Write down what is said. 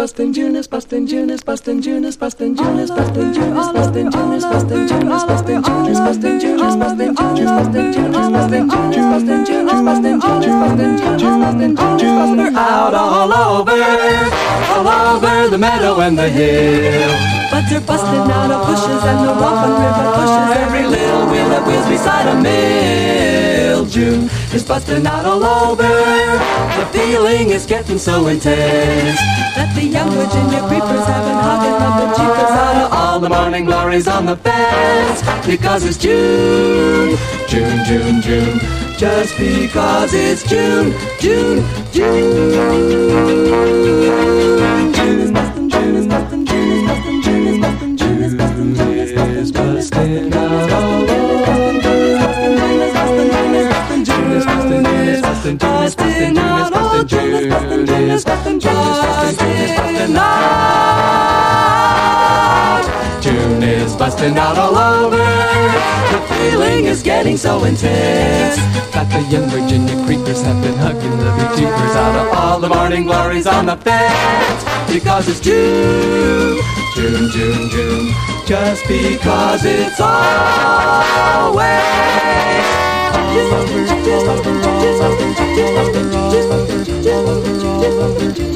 bustin' June is bustin' June is bustin' June is bustin' June is bustin' June is bustin' June is bustin' June is bustin' June is bustin' June is bustin' June is bustin' June is bustin' June is bustin' June is bustin' June is bustin' June is bustin' June is bustin' June is out all over the meadow and the hill. But they're bustin' out of bushes and the Rotten River bushes. Every little wheel that wheels beside a mill. June is bustin' out all over. The feeling is getting so intense that the young Virginia creepers haven't hugging up the jeepers out of all the morning glories on the fence. Because it's June, June, June, June. Just because it's June, June, June. June is bustin', June is bustin', June is bustin', June is bustin', June is bustin', June is bustin', June is bustin', out all over. June is bustin', June is bustin', June is bustin', June is bustin', June is bustin', June is bustin', June is bustin', June is bustin', June is bustin', June is bustin', June is bustin' out. June is bustin' out all over. The feeling is getting so intense that the young Virginia creepers have been hugging the big jeepers out of all the morning glories on the fence. Because it's June, June, June, June. Just because it's always June.